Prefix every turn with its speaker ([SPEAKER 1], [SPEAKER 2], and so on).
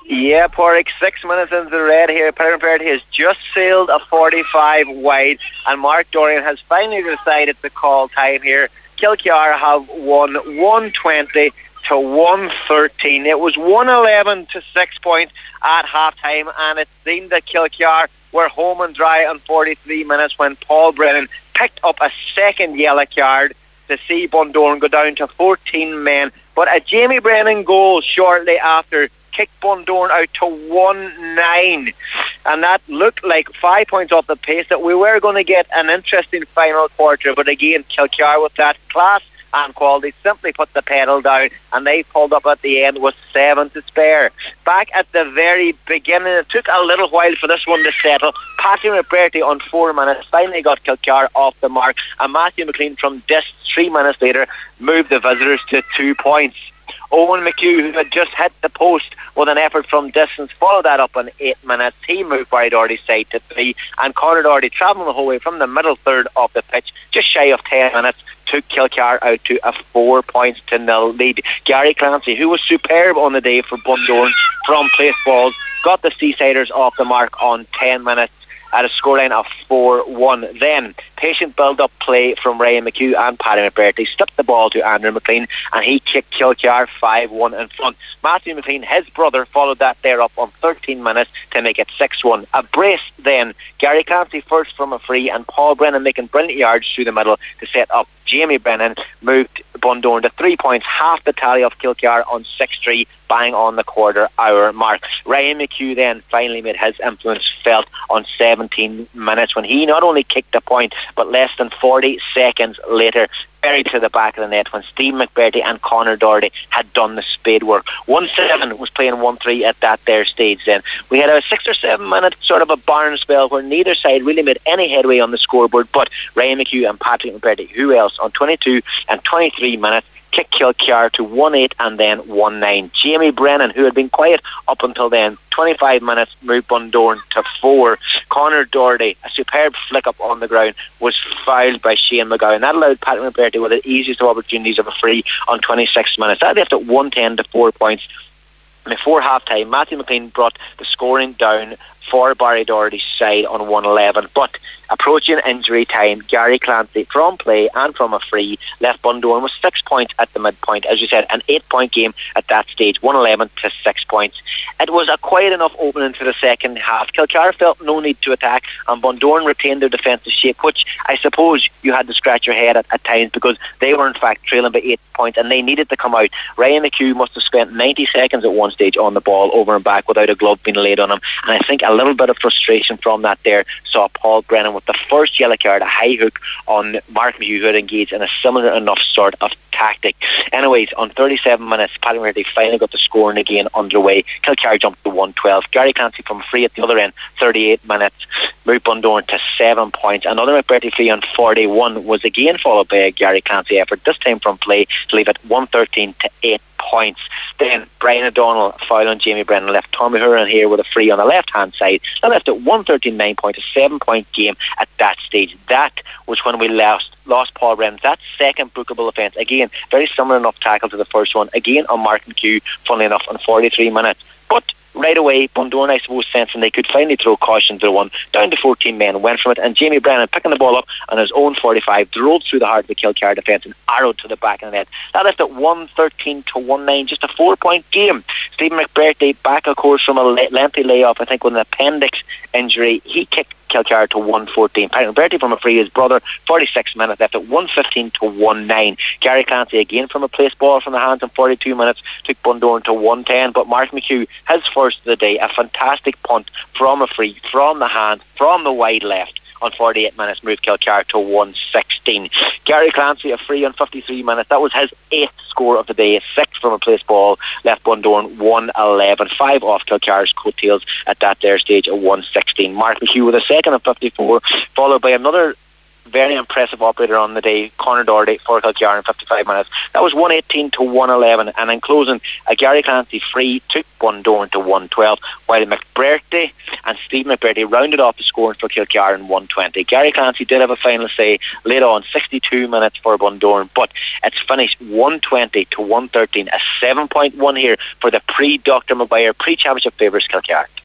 [SPEAKER 1] Yeah, Porrick, 6 minutes into the red here. Perry has just sailed a 45 wide, and Mark Dorian has finally decided to call time here. Kilkear have won 120 to 113. It was 111 to 6 points at half-time, and it seemed that Kilkear were home and dry on 43 minutes when Paul Brennan picked up a second yellow card to see Bundoran go down to 14 men. But a Jamie Brennan goal shortly after kicked Bundoran out to 1-9, and that looked like 5 points off the pace that we were going to get an interesting final quarter. But again, Kilkear with that class and quality simply put the pedal down, and they pulled up at the end with 7 to spare. Back at the very beginning, it took a little while for this one to settle. Patrick McBrearty on 4 minutes finally got Kilkear off the mark, and Matthew McLean from this 3 minutes later moved the visitors to 2 points. Owen McHugh, who had just hit the post with an effort from distance, followed that up in 8 minutes. He moved Barry Doherty's side to 3, and Conor Doherty, travelling the whole way from the middle third of the pitch, just shy of 10 minutes, took Kilkear out to a 4-0 lead. Gary Clancy, who was superb on the day for Bundoran from place balls, got the Seasiders off the mark on 10 minutes at a scoreline of 4-1. Then, patient build-up play from Ryan McHugh and Paddy McBrearty slipped the ball to Andrew McLean, and he kicked Kilkear 5-1 in front. Matthew McLean, his brother, followed that there up on 13 minutes to make it 6-1. A brace then, Gary Clancy first from a free, and Paul Brennan making brilliant yards through the middle to set up Jamie Brennan, moved Bundoran to 3 points, half the tally of Kilkear on 6-3, bang on the quarter hour mark. Ryan McHugh then finally made his influence felt on 17 minutes when he not only kicked a point, but less than 40 seconds later buried to the back of the net when Steve McBrearty and Conor Doherty had done the spade work. 1-7 was playing 1-3 at that there stage then. We had a 6 or 7 minute sort of a barn spell where neither side really made any headway on the scoreboard, but Ryan McHugh and Patrick McBrearty, who else, on 22 and 23 minutes, kicked Kilkear to 1-8 and then 1-9. Jamie Brennan, who had been quiet up until then, 25 minutes, moved Bundoran to 4. Conor Doherty, a superb flick up on the ground, was fouled by Shane McGowan. That allowed Patrick McBrearty with the easiest of opportunities of a free on 26 minutes. That left it 110 to 4 points. Before half-time, Matthew McLean brought the scoring down for Barry Doherty's side on 1-11, but approaching injury time, Gary Clancy from play and from a free left Bundoran with 6 points at the midpoint. As you said, an 8-point game at that stage, 111 to 6 points. It was a quiet enough opening to the second half. Kilkear felt no need to attack, and Bundoran retained their defensive shape, which I suppose you had to scratch your head at times, because they were in fact trailing by 8 points and they needed to come out. Ryan McHugh must have spent 90 seconds at one stage on the ball over and back without a glove being laid on him, and I think a little bit of frustration from that there saw Paul Brennan with the first yellow card, a high hook on Mark McHugh, who had engaged in a similar enough sort of tactic. Anyways, on 37 minutes, Paddy McBrearty finally got the scoring again underway. Kilkear jumped to 112. Gary Clancy from free at the other end, 38 minutes, moved Bundoran to 7 points. Another McBrearty free on 41 was again followed by a Gary Clancy effort, this time from play, to leave it 113 to 8 points. Then Brian O'Donnell foul on Jamie Brennan left Tommy Hurren here with a free on the left hand side. That left it 113-9 points, a 7-point game at that stage. That was when we lost Paul Brennan. That second bookable offence, again very similar enough tackle to the first one, again on Mark McHugh, funnily enough, on 43 minutes. But right away, Bundoran, I suppose, sensing they could finally throw caution to the one, down to 14 men, went from it, and Jamie Brennan, picking the ball up on his own 45, drove through the heart of the Kilkear defence and arrowed to the back of the net. That left it 113 to 1-9, just a 4-point game. Stephen McBrearty, back of course from a lengthy layoff, I think with an appendix injury, he kicked Kilkear to 114. Patrick McBrearty from a free, his brother, 46 minutes, left at 115 to 1-9. Gary Clancy again from a place ball from the hands in 42 minutes, took Bundoran to 110. But Mark McHugh, his first of the day, a fantastic punt from a free, from the hand, from the wide left, on 48 minutes, moved Kilkear to 116. Gary Clancy, a free on 53 minutes. That was his 8th score of the day, 6 from a place ball, left Bundoran 111. 5 off Kilkear's coattails at that there stage at 116. Mark McHugh with a second of 54, followed by another very impressive operator on the day, Conor Doherty, for Kilkear in 55 minutes. That was 118 to 111, and in closing, a Gary Clancy free took Bundoran to 112, while McBrearty and Steve McBrearty rounded off the scoring for Kilkear in 120. Gary Clancy did have a final say later on, 62 minutes for Bundoran, but it's finished 120 to 113, a 7-point win here for the pre-Dr. Maguire pre-championship favourites Kilkear.